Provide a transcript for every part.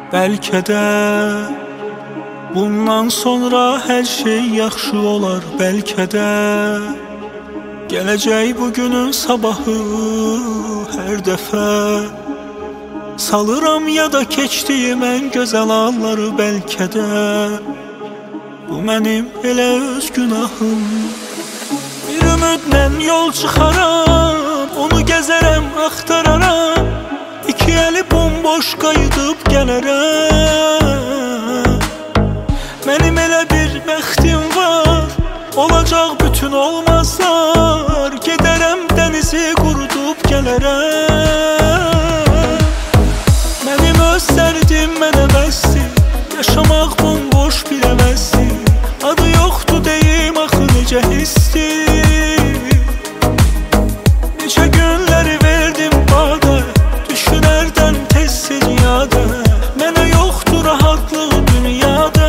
Bəlkə də bundan sonra hər şey yaxşı olar. Bəlkə də gələcək bugünün sabahı. Hər dəfə salıram yada keçdiyim ən gözəl anları. Bəlkə də bu mənim elə öz günahım. Bir ümidlə yol çıxaram, onu gəzərəm, axtararam. İki əli bomboş qayıdıb gələrəm. Mənim elə bir bəxtim var, olacaq bütün olmazlar. Gedərəm dənizi qurudub gələrəm. Mənim öz dərdim mənə bəsdir, yaşamaq bomboş bir əvəzdir. Adı yoxdur deyim axı necə hisdir. Neçə günləri verdim badə, düşünərdən tez-tez yada. Mənə yoxdur rahatlıq dünyada.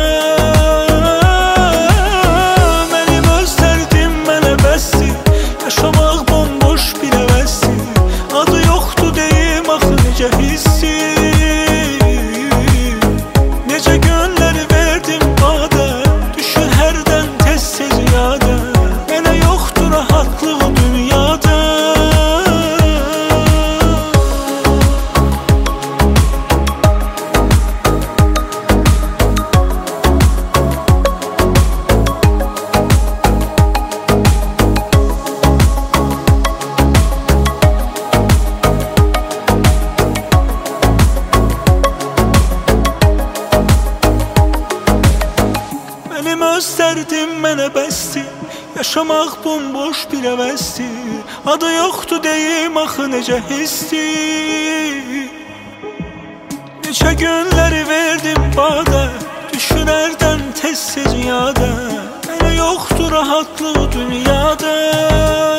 Mənim öz dərdim mənə bəsdir, yaşamaq bomboş bir əvəzdir. Adı yoxdur deyim axı necə hisdir. Necə günləri verdim badə, düşür hərdən tez-tez yada. Mənə yoxdur rahatlıq dünyada. Mənim öz dərdim mənə bəsdir, yaşamaq bomboş bir əvəzdir. Adı yoxdur deyim axı necə hisdir. Neçə günləri verdim badə, düşünərdən tez-tez yada. Mənə yoxdur rahatlıq dünyada.